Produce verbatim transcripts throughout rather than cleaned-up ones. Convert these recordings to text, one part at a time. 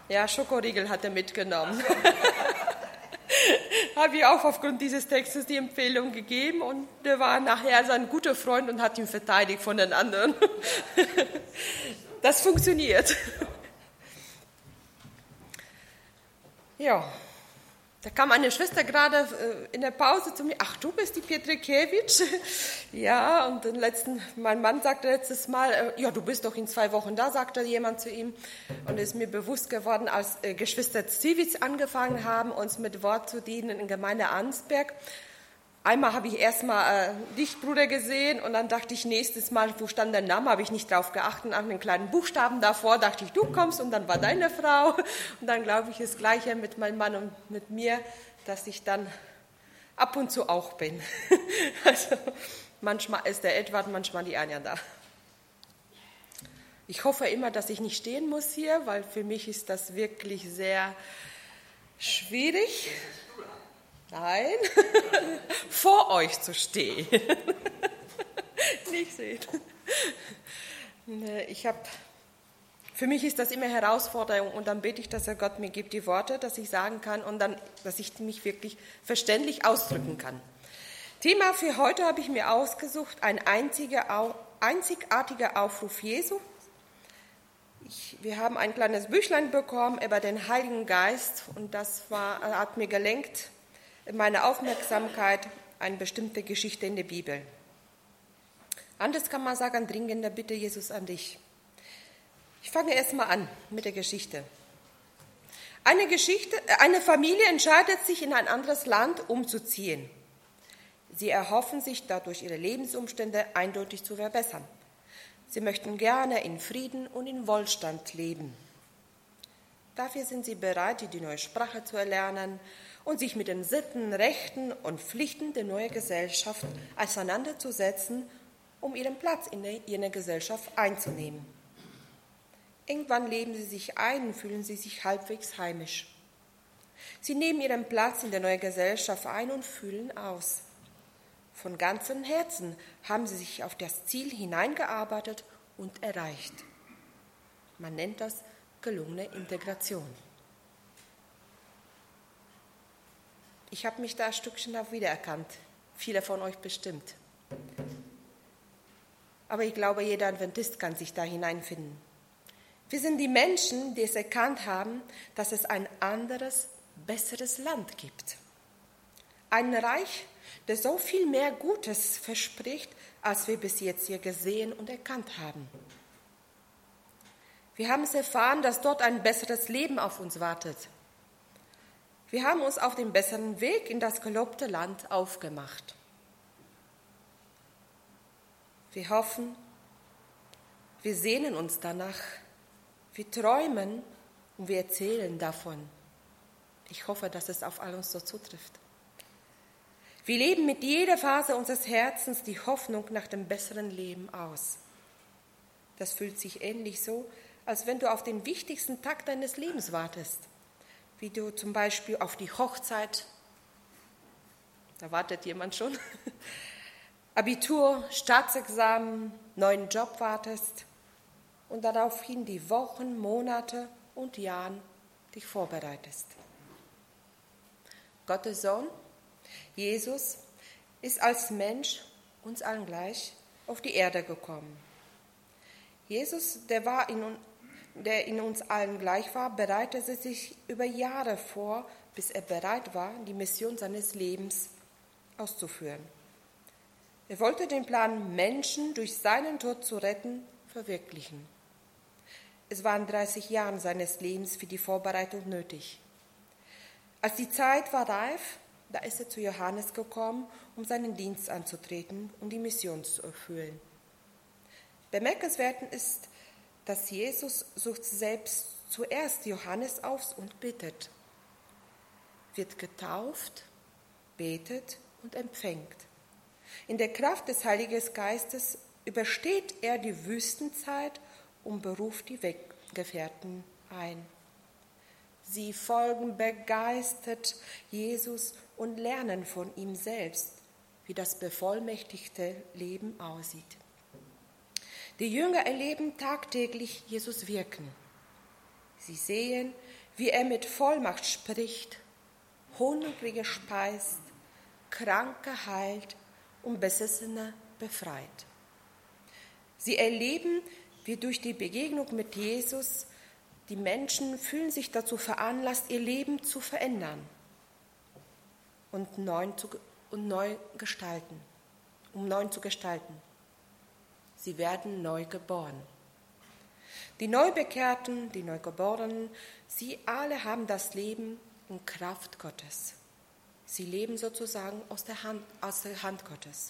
Ja, Schokoriegel hat er mitgenommen. Habe ich auch aufgrund dieses Textes die Empfehlung gegeben und der war nachher sein guter Freund und hat ihn verteidigt von den anderen. Das funktioniert. Ja, da kam eine Schwester gerade in der Pause zu mir, ach, du bist die Pietrkiewicz? Ja, und den letzten, mein Mann sagte letztes Mal, ja, du bist doch in zwei Wochen da, sagte jemand zu ihm. Und es ist mir bewusst geworden, als äh, Geschwister Ziewitz angefangen haben, uns mit Wort zu dienen in Gemeinde Arnsberg. Einmal habe ich erstmal äh, dich, Bruder, gesehen und dann dachte ich, nächstes Mal, wo stand der Name, habe ich nicht drauf geachtet, an den kleinen Buchstaben davor dachte ich, du kommst und dann war deine Frau. Und dann glaube ich das Gleiche mit meinem Mann und mit mir, dass ich dann ab und zu auch bin. Also manchmal ist der Edward, manchmal die Anja da. Ich hoffe immer, dass ich nicht stehen muss hier, weil für mich ist das wirklich sehr schwierig. Nein, vor euch zu stehen. Nicht sehen. Ich habe, für mich ist das immer Herausforderung und dann bete ich, dass er Gott mir gibt die Worte, dass ich sagen kann und dann, dass ich mich wirklich verständlich ausdrücken kann. Thema für heute habe ich mir ausgesucht, ein einziger, einzigartiger Aufruf Jesu. Ich, wir haben ein kleines Büchlein bekommen über den Heiligen Geist und das war, hat mir gelenkt, meine Aufmerksamkeit eine bestimmte Geschichte in der Bibel. Anders kann man sagen, dringende Bitte Jesus an dich. Ich fange erstmal an mit der Geschichte. Eine Geschichte, eine Familie entscheidet sich, in ein anderes Land umzuziehen. Sie erhoffen sich dadurch, ihre Lebensumstände eindeutig zu verbessern. Sie möchten gerne in Frieden und in Wohlstand leben. Dafür sind sie bereit, die neue Sprache zu erlernen und sich mit den Sitten, Rechten und Pflichten der neuen Gesellschaft auseinanderzusetzen, um ihren Platz in der, in der Gesellschaft einzunehmen. Irgendwann leben sie sich ein und fühlen sie sich halbwegs heimisch. Sie nehmen ihren Platz in der neuen Gesellschaft ein und fühlen aus. Von ganzem Herzen haben sie sich auf das Ziel hineingearbeitet und erreicht. Man nennt das gelungene Integration. Ich habe mich da ein Stückchen auch wiedererkannt, viele von euch bestimmt. Aber ich glaube, jeder Adventist kann sich da hineinfinden. Wir sind die Menschen, die es erkannt haben, dass es ein anderes, besseres Land gibt. Ein Reich, das so viel mehr Gutes verspricht, als wir bis jetzt hier gesehen und erkannt haben. Wir haben es erfahren, dass dort ein besseres Leben auf uns wartet. Wir haben uns auf den besseren Weg in das gelobte Land aufgemacht. Wir hoffen, wir sehnen uns danach, wir träumen und wir erzählen davon. Ich hoffe, dass es auf all uns so zutrifft. Wir leben mit jeder Phase unseres Herzens die Hoffnung nach dem besseren Leben aus. Das fühlt sich ähnlich so, als wenn du auf den wichtigsten Tag deines Lebens wartest. Wie du zum Beispiel auf die Hochzeit, da wartet jemand schon, Abitur, Staatsexamen, neuen Job wartest und daraufhin die Wochen, Monate und Jahre dich vorbereitest. Gottes Sohn, Jesus, ist als Mensch uns allen gleich auf die Erde gekommen. Jesus, der war in uns, der in uns allen gleich war, bereitete sich über Jahre vor, bis er bereit war, die Mission seines Lebens auszuführen. Er wollte den Plan, Menschen durch seinen Tod zu retten, verwirklichen. Es waren dreißig Jahre seines Lebens für die Vorbereitung nötig. Als die Zeit war reif, da ist er zu Johannes gekommen, um seinen Dienst anzutreten und die Mission zu erfüllen. Bemerkenswert ist, dass Jesus sucht selbst zuerst Johannes auf und bittet, wird getauft, betet und empfängt. In der Kraft des Heiligen Geistes übersteht er die Wüstenzeit und beruft die Weggefährten ein. Sie folgen begeistert Jesus und lernen von ihm selbst, wie das bevollmächtigte Leben aussieht. Die Jünger erleben tagtäglich Jesus wirken. Sie sehen, wie er mit Vollmacht spricht, Hungrige speist, Kranke heilt und Besessene befreit. Sie erleben, wie durch die Begegnung mit Jesus die Menschen fühlen sich dazu veranlasst, ihr Leben zu verändern und neu zu, und neu gestalten, um neu zu gestalten. Sie werden neu geboren. Die Neubekehrten, die Neugeborenen, sie alle haben das Leben und Kraft Gottes. Sie leben sozusagen aus der Hand, aus der Hand Gottes.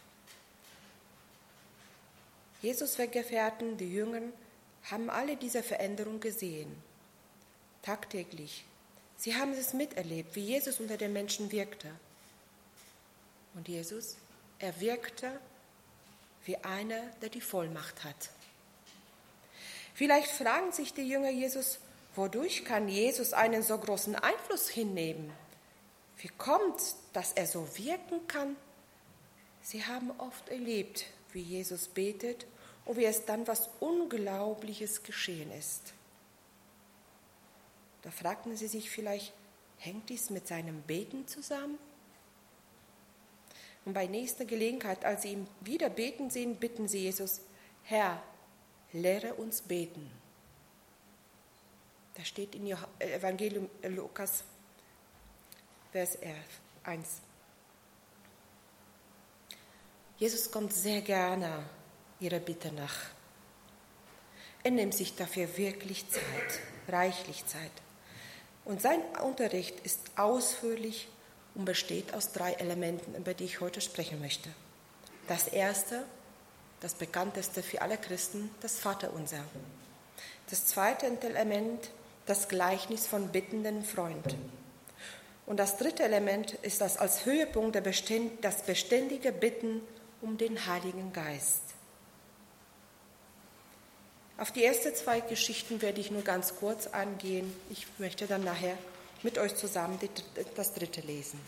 Jesus' Weggefährten, die Jünger, haben alle diese Veränderung gesehen, tagtäglich. Sie haben es miterlebt, wie Jesus unter den Menschen wirkte. Und Jesus, er wirkte wie einer, der die Vollmacht hat. Vielleicht fragen sich die Jünger Jesus, wodurch kann Jesus einen so großen Einfluss hinnehmen? Wie kommt es, dass er so wirken kann? Sie haben oft erlebt, wie Jesus betet und wie es dann was Unglaubliches geschehen ist. Da fragten sie sich vielleicht, hängt dies mit seinem Beten zusammen? Und bei nächster Gelegenheit, als sie ihn wieder beten sehen, bitten sie Jesus, Herr, lehre uns beten. Das steht in Evangelium Lukas, Vers eins. Jesus kommt sehr gerne ihrer Bitte nach. Er nimmt sich dafür wirklich Zeit, reichlich Zeit. Und sein Unterricht ist ausführlich und besteht aus drei Elementen, über die ich heute sprechen möchte. Das erste, das bekannteste für alle Christen, das Vaterunser. Das zweite Element, das Gleichnis von bittenden Freund. Und das dritte Element ist das als Höhepunkt der Beständ- das beständige Bitten um den Heiligen Geist. Auf die ersten zwei Geschichten werde ich nur ganz kurz eingehen. Ich möchte dann nachher mit euch zusammen die, das dritte lesen.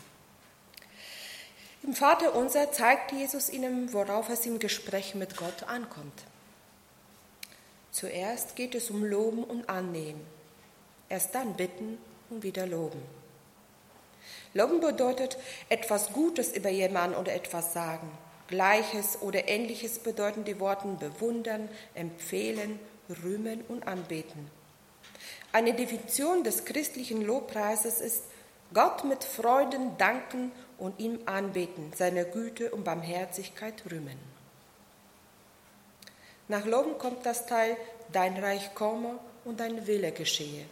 Im Vaterunser zeigt Jesus ihnen, worauf es im Gespräch mit Gott ankommt. Zuerst geht es um Loben und Annehmen. Erst dann bitten und wieder loben. Loben bedeutet etwas Gutes über jemanden oder etwas sagen. Gleiches oder Ähnliches bedeuten die Worte bewundern, empfehlen, rühmen und anbeten. Eine Definition des christlichen Lobpreises ist, Gott mit Freuden danken und ihm anbeten, seine Güte und Barmherzigkeit rühmen. Nach Loben kommt das Teil, dein Reich komme und dein Wille geschehe.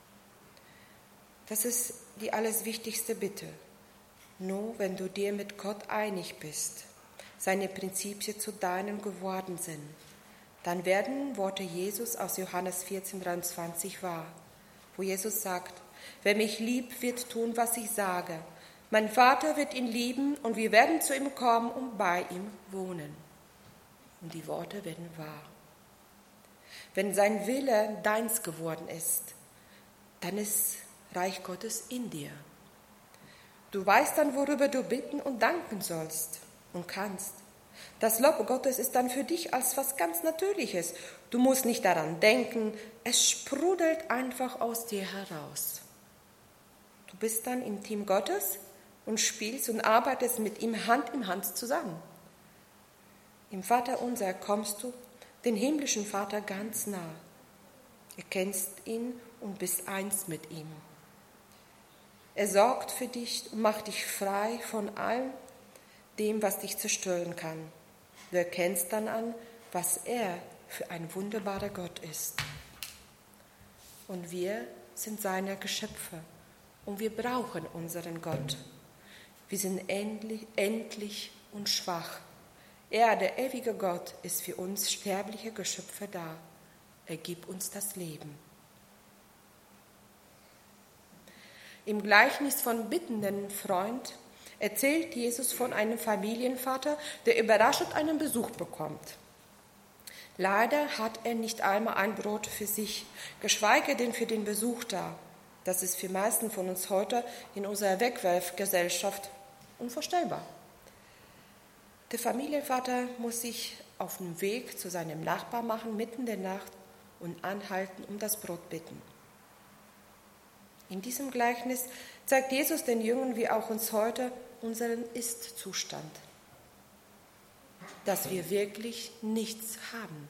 Das ist die alles wichtigste Bitte. Nur wenn du dir mit Gott einig bist, seine Prinzipien zu deinen geworden sind, dann werden Worte Jesus aus Johannes vierzehn, dreiundzwanzig wahr, wo Jesus sagt, wer mich liebt, wird tun, was ich sage. Mein Vater wird ihn lieben und wir werden zu ihm kommen und bei ihm wohnen. Und die Worte werden wahr. Wenn sein Wille deins geworden ist, dann ist Reich Gottes in dir. Du weißt dann, worüber du bitten und danken sollst und kannst. Das Lob Gottes ist dann für dich als was ganz Natürliches. Du musst nicht daran denken, es sprudelt einfach aus dir heraus. Du bist dann im Team Gottes und spielst und arbeitest mit ihm Hand in Hand zusammen. Im Vaterunser kommst du den himmlischen Vater ganz nah. Du kennst ihn und bist eins mit ihm. Er sorgt für dich und macht dich frei von allem dem, was dich zerstören kann. Du erkennst dann an, was er für ein wunderbarer Gott ist. Und wir sind seine Geschöpfe und wir brauchen unseren Gott. Wir sind endlich, endlich und schwach. Er, der ewige Gott, ist für uns sterbliche Geschöpfe da. Er gibt uns das Leben. Im Gleichnis von bittenden Freund erzählt Jesus von einem Familienvater, der überraschend einen Besuch bekommt. Leider hat er nicht einmal ein Brot für sich, geschweige denn für den Besuch da. Das ist für die meisten von uns heute in unserer Wegwerfgesellschaft unvorstellbar. Der Familienvater muss sich auf den Weg zu seinem Nachbar machen, mitten in der Nacht, und anhalten, um das Brot bitten. In diesem Gleichnis zeigt Jesus den Jüngern wie auch uns heute unseren Ist-Zustand, dass wir wirklich nichts haben.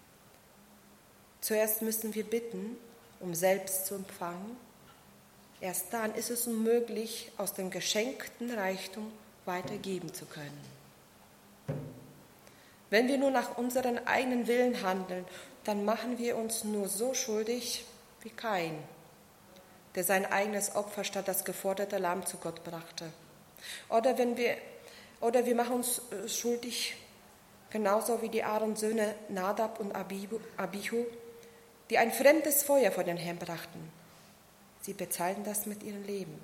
Zuerst müssen wir bitten, um selbst zu empfangen. Erst dann ist es unmöglich, aus dem geschenkten Reichtum weitergeben zu können. Wenn wir nur nach unseren eigenen Willen handeln, dann machen wir uns nur so schuldig wie Kain, der sein eigenes Opfer statt das geforderte Lamm zu Gott brachte. Oder, wenn wir, oder wir machen uns schuldig, genauso wie die Aarons-Söhne Nadab und Abihu, die ein fremdes Feuer vor den Herrn brachten. Sie bezahlten das mit ihrem Leben.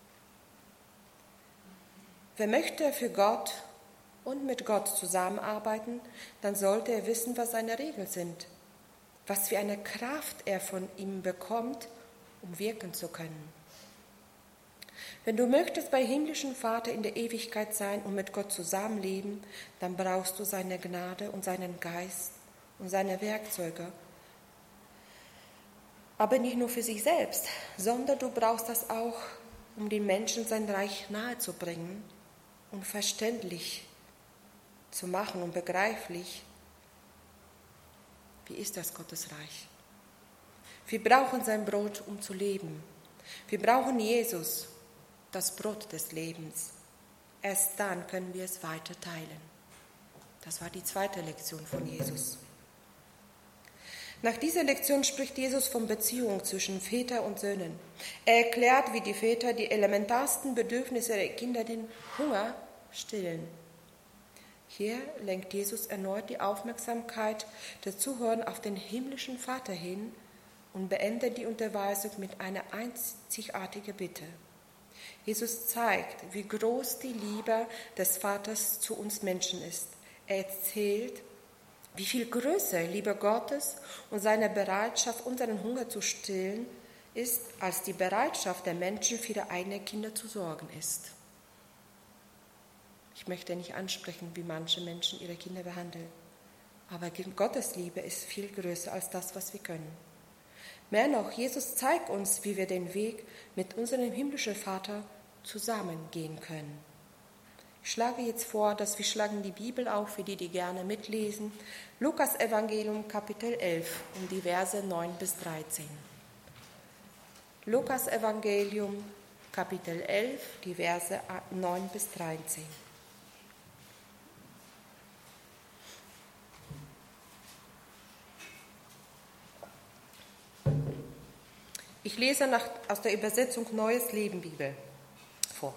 Wer möchte für Gott und mit Gott zusammenarbeiten, dann sollte er wissen, was seine Regeln sind, was für eine Kraft er von ihm bekommt, um wirken zu können. Wenn du möchtest bei himmlischen Vater in der Ewigkeit sein und mit Gott zusammenleben, dann brauchst du seine Gnade und seinen Geist und seine Werkzeuge. Aber nicht nur für sich selbst, sondern du brauchst das auch, um den Menschen sein Reich nahezubringen und verständlich zu machen und begreiflich. Wie ist das Gottesreich? Wir brauchen sein Brot, um zu leben. Wir brauchen Jesus, das Brot des Lebens. Erst dann können wir es weiter teilen. Das war die zweite Lektion von Jesus. Nach dieser Lektion spricht Jesus von Beziehungen zwischen Väter und Söhnen. Er erklärt, wie die Väter die elementarsten Bedürfnisse der Kinder, den Hunger, stillen. Hier lenkt Jesus erneut die Aufmerksamkeit der Zuhörer auf den himmlischen Vater hin und beendet die Unterweisung mit einer einzigartigen Bitte. Jesus zeigt, wie groß die Liebe des Vaters zu uns Menschen ist. Er erzählt, wie viel größer Liebe Gottes und seine Bereitschaft, unseren Hunger zu stillen, ist, als die Bereitschaft der Menschen für ihre eigenen Kinder zu sorgen ist. Ich möchte nicht ansprechen, wie manche Menschen ihre Kinder behandeln, aber Gottes Liebe ist viel größer als das, was wir können. Mehr noch, Jesus zeigt uns, wie wir den Weg mit unserem himmlischen Vater zusammengehen können. Ich schlage jetzt vor, dass wir schlagen die Bibel auf, für die, die gerne mitlesen. Lukas Evangelium Kapitel elf und die Verse neun bis dreizehn. Lukas Evangelium Kapitel elf, die Verse neun bis dreizehn. Ich lese nach, aus der Übersetzung Neues Leben Bibel vor.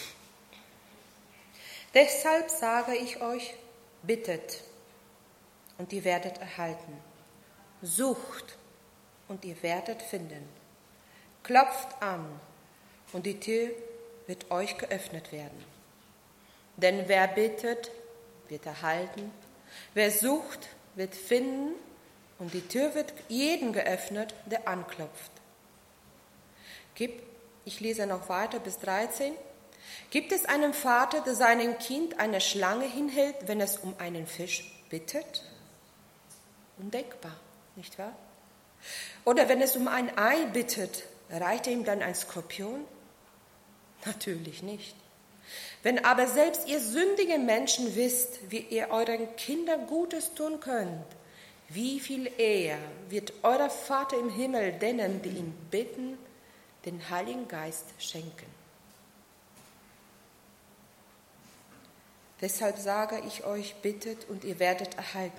Deshalb sage ich euch, bittet und ihr werdet erhalten. Sucht und ihr werdet finden. Klopft an und die Tür wird euch geöffnet werden. Denn wer bittet, wird erhalten. Wer sucht, wird finden und die Tür wird jedem geöffnet, der anklopft. Gibt, ich lese noch weiter bis dreizehn. Gibt es einen Vater, der seinem Kind eine Schlange hinhält, wenn es um einen Fisch bittet? Undenkbar, nicht wahr? Oder wenn es um ein Ei bittet, reicht er ihm dann ein Skorpion? Natürlich nicht. Wenn aber selbst ihr sündigen Menschen wisst, wie ihr euren Kindern Gutes tun könnt, wie viel eher wird euer Vater im Himmel denen, die ihn bitten, den Heiligen Geist schenken. Deshalb sage ich euch, bittet und ihr werdet erhalten.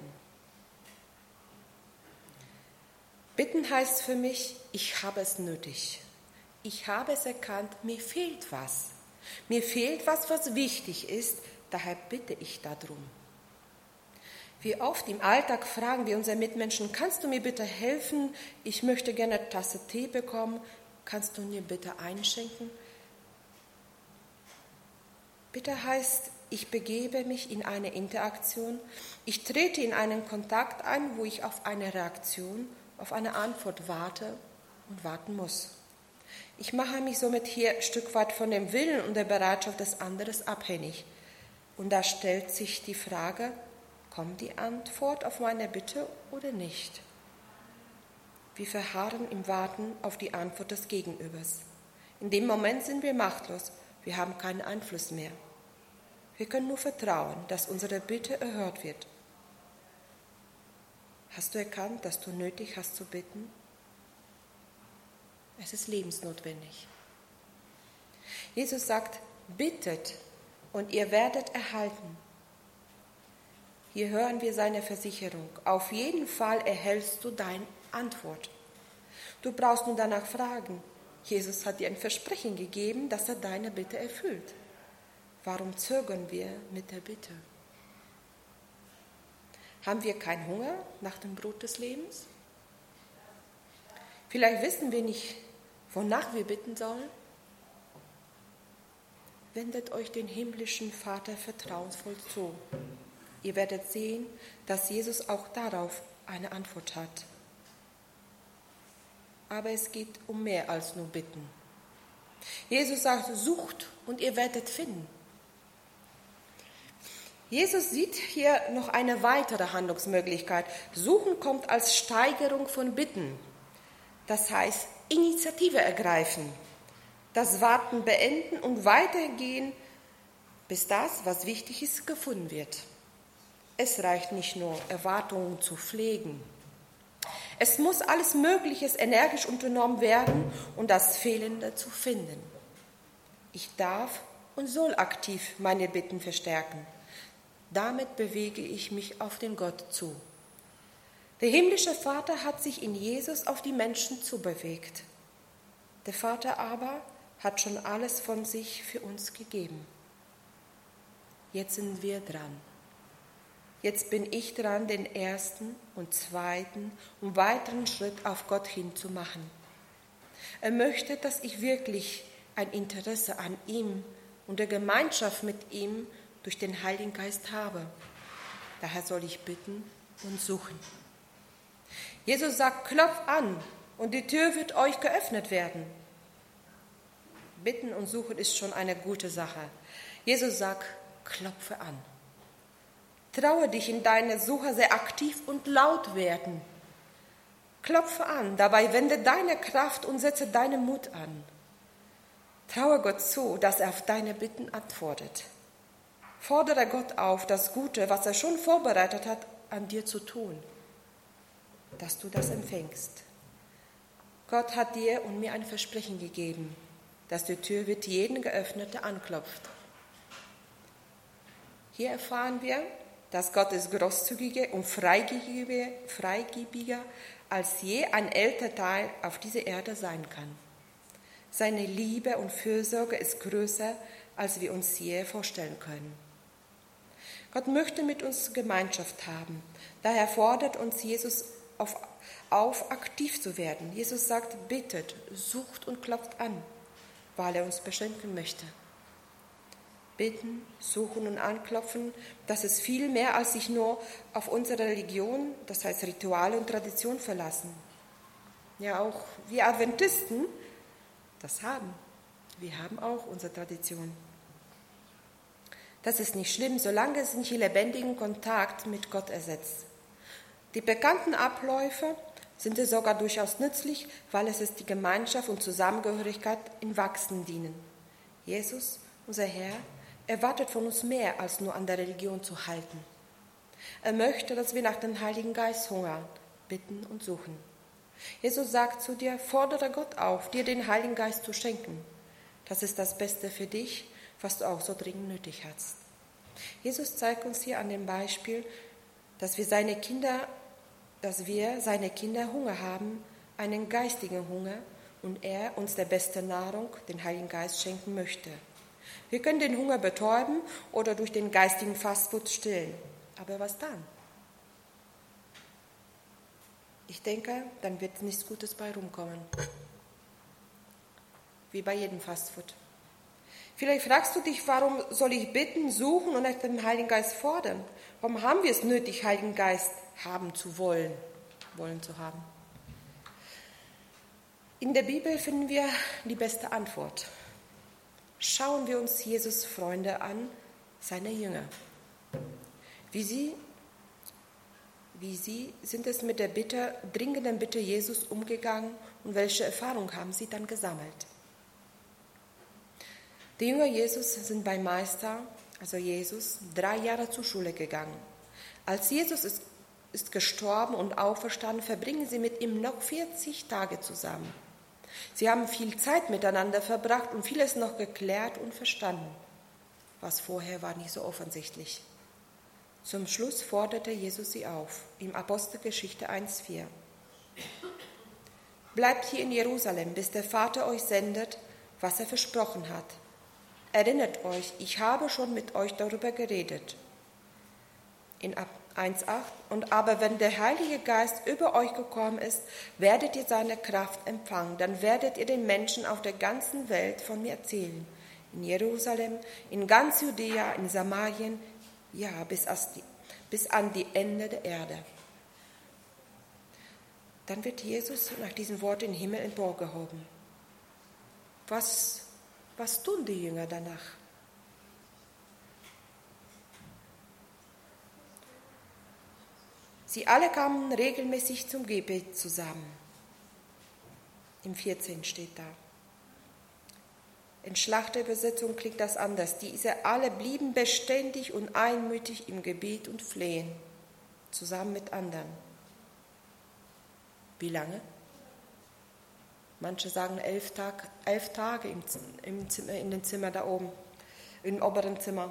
Bitten heißt für mich, ich habe es nötig. Ich habe es erkannt, mir fehlt was. Mir fehlt was, was wichtig ist, daher bitte ich darum. Wie oft im Alltag fragen wir unsere Mitmenschen, kannst du mir bitte helfen? Ich möchte gerne eine Tasse Tee bekommen. Kannst du mir bitte einschenken? Bitte heißt, ich begebe mich in eine Interaktion, ich trete in einen Kontakt ein, wo ich auf eine Reaktion, auf eine Antwort warte und warten muss. Ich mache mich somit hier ein Stück weit von dem Willen und der Bereitschaft des anderen abhängig. Und da stellt sich die Frage, kommt die Antwort auf meine Bitte oder nicht? Wir verharren im Warten auf die Antwort des Gegenübers. In dem Moment sind wir machtlos, wir haben keinen Einfluss mehr. Wir können nur vertrauen, dass unsere Bitte erhört wird. Hast du erkannt, dass du nötig hast zu bitten? Es ist lebensnotwendig. Jesus sagt, bittet und ihr werdet erhalten. Hier hören wir seine Versicherung. Auf jeden Fall erhältst du deine Antwort. Du brauchst nur danach fragen. Jesus hat dir ein Versprechen gegeben, dass er deine Bitte erfüllt. Warum zögern wir mit der Bitte? Haben wir keinen Hunger nach dem Brot des Lebens? Vielleicht wissen wir nicht, wonach wir bitten sollen. Wendet euch den himmlischen Vater vertrauensvoll zu. Ihr werdet sehen, dass Jesus auch darauf eine Antwort hat. Aber es geht um mehr als nur bitten. Jesus sagt, sucht und ihr werdet finden. Jesus sieht hier noch eine weitere Handlungsmöglichkeit. Suchen kommt als Steigerung von Bitten. Das heißt, Initiative ergreifen, das Warten beenden und weitergehen, bis das, was wichtig ist, gefunden wird. Es reicht nicht nur, Erwartungen zu pflegen. Es muss alles Mögliche energisch unternommen werden, um das Fehlende zu finden. Ich darf und soll aktiv meine Bitten verstärken. Damit bewege ich mich auf den Gott zu. Der himmlische Vater hat sich in Jesus auf die Menschen zubewegt. Der Vater aber hat schon alles von sich für uns gegeben. Jetzt sind wir dran. Jetzt bin ich dran, den ersten und zweiten und weiteren Schritt auf Gott hin zu machen. Er möchte, dass ich wirklich ein Interesse an ihm und der Gemeinschaft mit ihm durch den Heiligen Geist habe. Daher soll ich bitten und suchen. Jesus sagt, klopft an und die Tür wird euch geöffnet werden. Bitten und suchen ist schon eine gute Sache. Jesus sagt, klopfe an. Traue dich in deiner Suche sehr aktiv und laut werden. Klopfe an, dabei wende deine Kraft und setze deinen Mut an. Traue Gott zu, dass er auf deine Bitten antwortet. Fordere Gott auf, das Gute, was er schon vorbereitet hat, an dir zu tun, dass du das empfängst. Gott hat dir und mir ein Versprechen gegeben, dass die Tür wird jeden geöffnet, der anklopft. Hier erfahren wir, dass Gott ist großzügiger und freigebiger, freigebiger als je ein Elternteil auf dieser Erde sein kann. Seine Liebe und Fürsorge ist größer, als wir uns je vorstellen können. Gott möchte mit uns Gemeinschaft haben. Daher fordert uns Jesus auf, auf, aktiv zu werden. Jesus sagt, bittet, sucht und klopft an, weil er uns beschenken möchte. Bitten, suchen und anklopfen, das ist viel mehr, als sich nur auf unsere Religion, das heißt Rituale und Tradition verlassen. Ja, auch wir Adventisten das haben. Wir haben auch unsere Tradition. Das ist nicht schlimm, solange es nicht lebendigen Kontakt mit Gott ersetzt. Die bekannten Abläufe sind sogar durchaus nützlich, weil es ist die Gemeinschaft und Zusammengehörigkeit im Wachsen dienen. Jesus, unser Herr, erwartet von uns mehr, als nur an der Religion zu halten. Er möchte, dass wir nach dem Heiligen Geist hungern, bitten und suchen. Jesus sagt zu dir, fordere Gott auf, dir den Heiligen Geist zu schenken. Das ist das Beste für dich, was du auch so dringend nötig hast. Jesus zeigt uns hier an dem Beispiel, dass wir seine Kinder, dass wir seine Kinder Hunger haben, einen geistigen Hunger, und er uns der beste Nahrung, den Heiligen Geist, schenken möchte. Wir können den Hunger betäuben oder durch den geistigen Fastfood stillen. Aber was dann? Ich denke, dann wird nichts Gutes bei rumkommen. Wie bei jedem Fastfood. Vielleicht fragst du dich, warum soll ich bitten, suchen und nach dem Heiligen Geist fordern? Warum haben wir es nötig, Heiligen Geist haben zu wollen, wollen zu haben? In der Bibel finden wir die beste Antwort. Schauen wir uns Jesus' Freunde an, seine Jünger. Wie sie wie Sie sind es mit der Bitte, dringenden Bitte Jesus umgegangen und welche Erfahrung haben Sie dann gesammelt? Die Jünger Jesus sind beim Meister, also Jesus, drei Jahre zur Schule gegangen. Als Jesus ist, ist gestorben und auferstanden, verbringen sie mit ihm noch vierzig Tage zusammen. Sie haben viel Zeit miteinander verbracht und vieles noch geklärt und verstanden, was vorher war nicht so offensichtlich. Zum Schluss forderte Jesus sie auf, in Apostelgeschichte eins vier. Bleibt hier in Jerusalem, bis der Vater euch sendet, was er versprochen hat. Erinnert euch, ich habe schon mit euch darüber geredet. In eins acht. Und aber wenn der Heilige Geist über euch gekommen ist, werdet ihr seine Kraft empfangen. Dann werdet ihr den Menschen auf der ganzen Welt von mir erzählen. In Jerusalem, in ganz Judäa, in Samarien, ja, bis, die, bis an die Ende der Erde. Dann wird Jesus nach diesem Wort in den Himmel emporgehoben. Was, was tun die Jünger danach? Sie alle kamen regelmäßig zum Gebet zusammen. Im vierzehn steht da. In Schlachterübersetzung klingt das anders. Diese alle blieben beständig und einmütig im Gebet und Flehen, zusammen mit anderen. Wie lange? Manche sagen elf, Tag, elf Tage im, im Zimmer, in dem Zimmer da oben, im oberen Zimmer.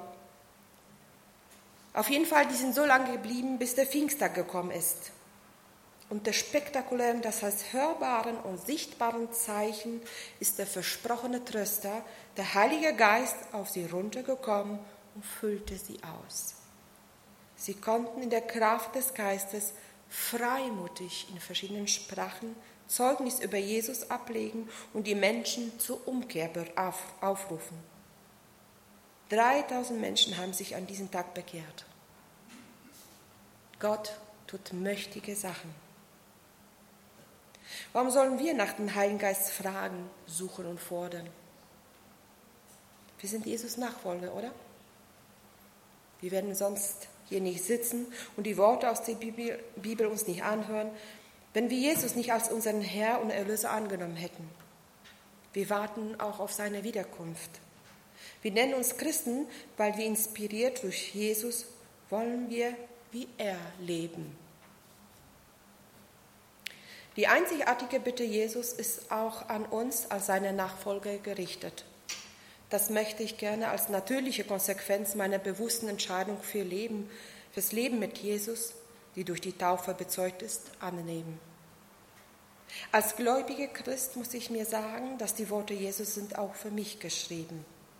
Auf jeden Fall, die sind so lange geblieben, bis der Pfingsttag gekommen ist. Und der spektakulären, das heißt hörbaren und sichtbaren Zeichen ist der versprochene Tröster, der Heilige Geist, auf sie runtergekommen und füllte sie aus. Sie konnten in der Kraft des Geistes freimutig in verschiedenen Sprachen Zeugnis über Jesus ablegen und die Menschen zur Umkehr aufrufen. dreitausend Menschen haben sich an diesem Tag bekehrt. Gott tut mächtige Sachen. Warum sollen wir nach dem Heiligen Geist fragen, suchen und fordern? Wir sind Jesus Nachfolger, oder? Wir werden sonst hier nicht sitzen und die Worte aus der Bibel, Bibel uns nicht anhören, wenn wir Jesus nicht als unseren Herr und Erlöser angenommen hätten. Wir warten auch auf seine Wiederkunft. Wir nennen uns Christen, weil wir inspiriert durch Jesus wollen wir wie er leben. Die einzigartige Bitte Jesus ist auch an uns als seine Nachfolger gerichtet. Das möchte ich gerne als natürliche Konsequenz meiner bewussten Entscheidung für Leben, fürs Leben mit Jesus, die durch die Taufe bezeugt ist, annehmen. Als gläubiger Christ muss ich mir sagen, dass die Worte Jesus sind auch für mich geschrieben.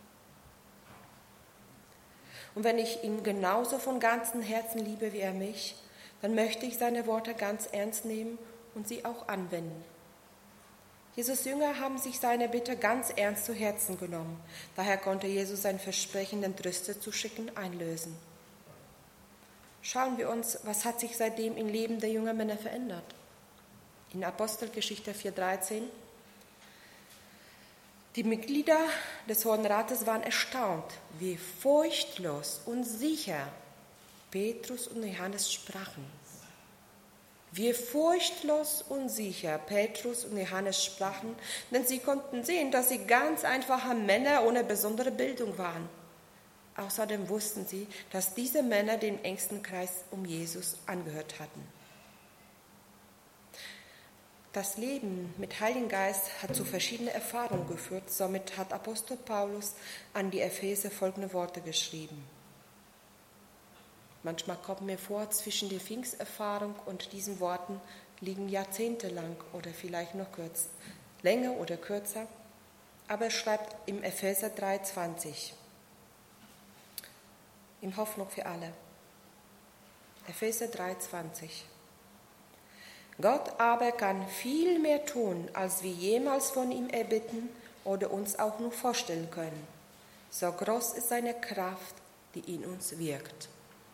Und wenn ich ihn genauso von ganzem Herzen liebe wie er mich, dann möchte ich seine Worte ganz ernst nehmen und sie auch anwenden. Jesus' Jünger haben sich seine Bitte ganz ernst zu Herzen genommen. Daher konnte Jesus sein Versprechen, den Tröster zu schicken, einlösen. Schauen wir uns, was hat sich seitdem im Leben der jungen Männer verändert. In Apostelgeschichte vier dreizehn. Die Mitglieder des Hohen Rates waren erstaunt, wie furchtlos und sicher Petrus und Johannes sprachen. Wie furchtlos und sicher Petrus und Johannes sprachen, denn sie konnten sehen, dass sie ganz einfache Männer ohne besondere Bildung waren. Außerdem wussten sie, dass diese Männer den engsten Kreis um Jesus angehört hatten. Das Leben mit Heiligen Geist hat zu verschiedenen Erfahrungen geführt. Somit hat Apostel Paulus an die Epheser folgende Worte geschrieben. Manchmal kommt mir vor, zwischen der Pfingsterfahrung und diesen Worten liegen Jahrzehnte lang oder vielleicht noch kürzer, länger oder kürzer. Aber er schreibt im Epheser drei zwanzig. In Hoffnung für alle. Epheser drei zwanzig. Gott aber kann viel mehr tun, als wir jemals von ihm erbitten oder uns auch nur vorstellen können. So groß ist seine Kraft, die in uns wirkt.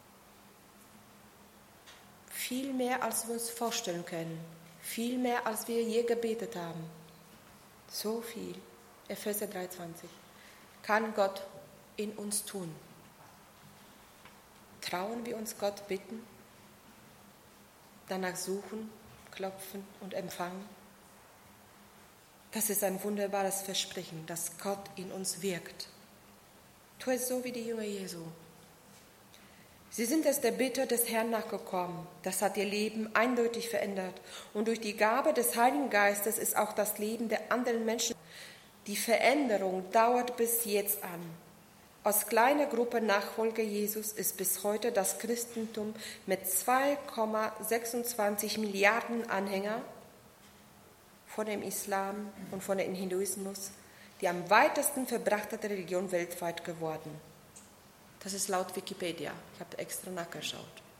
Viel mehr, als wir uns vorstellen können. Viel mehr, als wir je gebetet haben. So viel, Epheser drei zwanzig, kann Gott in uns tun. Trauen wir uns Gott bitten? danach suchen, klopfen und empfangen? Das ist ein wunderbares Versprechen, dass Gott in uns wirkt. Tu es so wie die Jünger Jesu. Sie sind es der Bitte des Herrn nachgekommen. Das hat ihr Leben eindeutig verändert. Und durch die Gabe des Heiligen Geistes ist auch das Leben der anderen Menschen. Die Veränderung dauert bis jetzt an. Aus kleiner Gruppe Nachfolger Jesus ist bis heute das Christentum mit zwei Komma sechsundzwanzig Milliarden Anhängern von dem Islam und von dem Hinduismus die am weitesten verbreitete Religion weltweit geworden. Das ist laut Wikipedia. Ich habe extra nachgeschaut.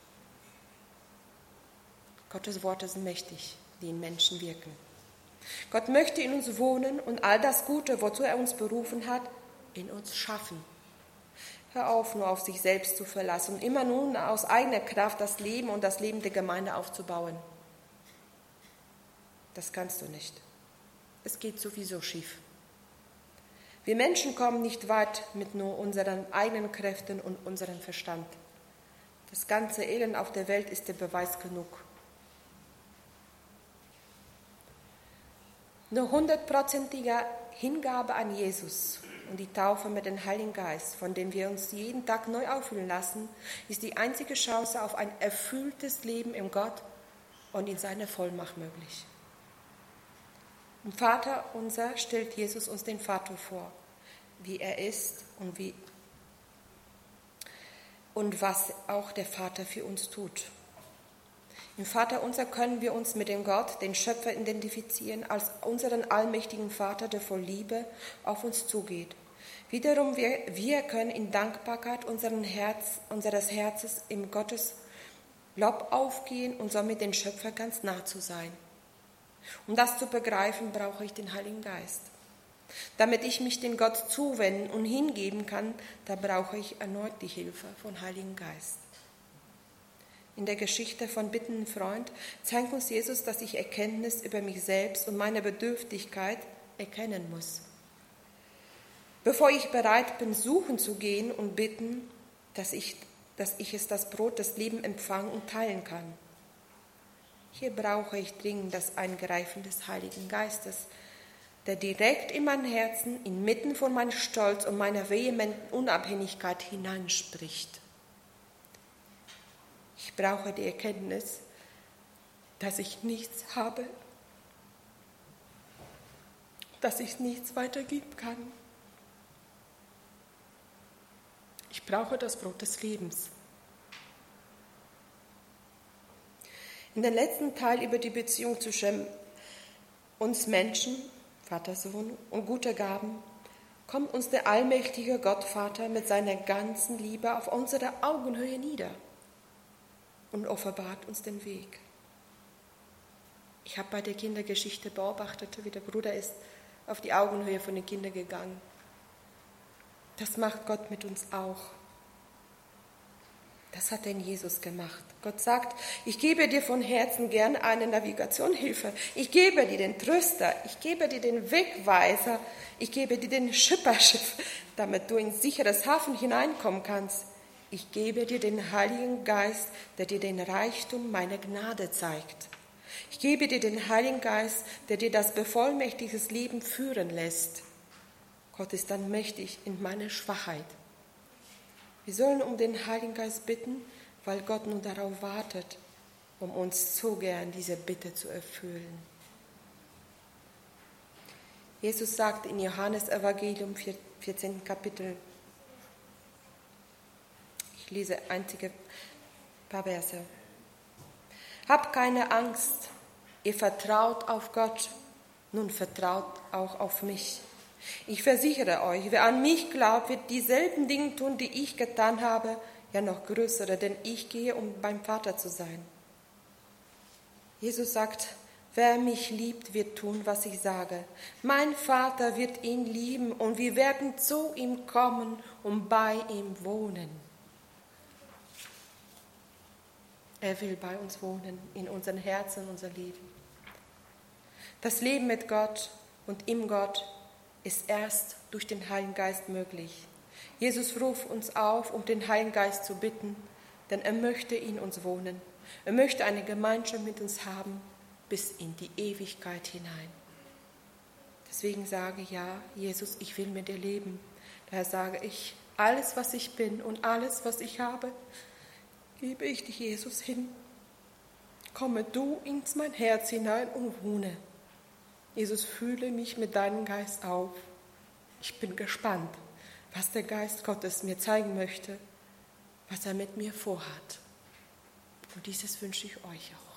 Gottes Worte sind mächtig, die in Menschen wirken. Gott möchte in uns wohnen und all das Gute, wozu er uns berufen hat, in uns schaffen. Hör auf, nur auf sich selbst zu verlassen und immer nun aus eigener Kraft das Leben und das Leben der Gemeinde aufzubauen. Das kannst du nicht. Es geht sowieso schief. Wir Menschen kommen nicht weit mit nur unseren eigenen Kräften und unserem Verstand. Das ganze Elend auf der Welt ist der Beweis genug. Nur hundertprozentige Hingabe an Jesus und die Taufe mit dem Heiligen Geist, von dem wir uns jeden Tag neu auffüllen lassen, ist die einzige Chance auf ein erfülltes Leben in Gott und in seiner Vollmacht möglich. Im Vater unser stellt Jesus uns den Vater vor, wie er ist und, wie, und was auch der Vater für uns tut. Im Vater unser können wir uns mit dem Gott, den Schöpfer, identifizieren, als unseren allmächtigen Vater, der voll Liebe auf uns zugeht. Wiederum, wir, wir können in Dankbarkeit unseren Herz, unseres Herzens im Gottes Lob aufgehen und somit dem Schöpfer ganz nah zu sein. Um das zu begreifen, brauche ich den Heiligen Geist. Damit ich mich dem Gott zuwenden und hingeben kann, da brauche ich erneut die Hilfe vom Heiligen Geist. In der Geschichte von Bittenden Freund zeigt uns Jesus, dass ich Erkenntnis über mich selbst und meine Bedürftigkeit erkennen muss. Bevor ich bereit bin, suchen zu gehen und bitten, dass ich, dass ich es das Brot des Lebens empfangen und teilen kann. Hier brauche ich dringend das Eingreifen des Heiligen Geistes, der direkt in mein Herzen, inmitten von meinem Stolz und meiner vehementen Unabhängigkeit hineinspricht. Ich brauche die Erkenntnis, dass ich nichts habe, dass ich nichts weitergeben kann. Ich brauche das Brot des Lebens. In dem letzten Teil über die Beziehung zwischen uns Menschen, Vater, Sohn und gute Gaben, kommt uns der allmächtige Gott Vater mit seiner ganzen Liebe auf unsere Augenhöhe nieder und offenbart uns den Weg. Ich habe bei der Kindergeschichte beobachtet, wie der Bruder ist auf die Augenhöhe von den Kindern gegangen. Das macht Gott mit uns auch. Das hat denn Jesus gemacht. Gott sagt, ich gebe dir von Herzen gern eine Navigationshilfe. Ich gebe dir den Tröster. Ich gebe dir den Wegweiser. Ich gebe dir den Schipperschiff, damit du in sicheres Hafen hineinkommen kannst. Ich gebe dir den Heiligen Geist, der dir den Reichtum meiner Gnade zeigt. Ich gebe dir den Heiligen Geist, der dir das bevollmächtigte Leben führen lässt. Gott ist dann mächtig in meiner Schwachheit. Wir sollen um den Heiligen Geist bitten, weil Gott nur darauf wartet, um uns so gern diese Bitte zu erfüllen. Jesus sagt in Johannes Evangelium vierzehnten Kapitel, ich lese einzige paar Verse. Habt keine Angst, ihr vertraut auf Gott, nun vertraut auch auf mich. Ich versichere euch, wer an mich glaubt, wird dieselben Dinge tun, die ich getan habe, ja noch größere, denn ich gehe, um beim Vater zu sein. Jesus sagt, wer mich liebt, wird tun, was ich sage. Mein Vater wird ihn lieben und wir werden zu ihm kommen und bei ihm wohnen. Er will bei uns wohnen, in unseren Herzen, unser Leben. Das Leben mit Gott und im Gott ist erst durch den Heiligen Geist möglich. Jesus ruft uns auf, um den Heiligen Geist zu bitten, denn er möchte in uns wohnen. Er möchte eine Gemeinschaft mit uns haben bis in die Ewigkeit hinein. Deswegen sage ich, ja, Jesus, ich will mit dir leben. Daher sage ich, alles, was ich bin und alles, was ich habe, gebe ich dir, Jesus, hin. Komme du ins mein Herz hinein und wohne. Jesus, fühle mich mit deinem Geist auf. Ich bin gespannt, was der Geist Gottes mir zeigen möchte, was er mit mir vorhat. Und dieses wünsche ich euch auch.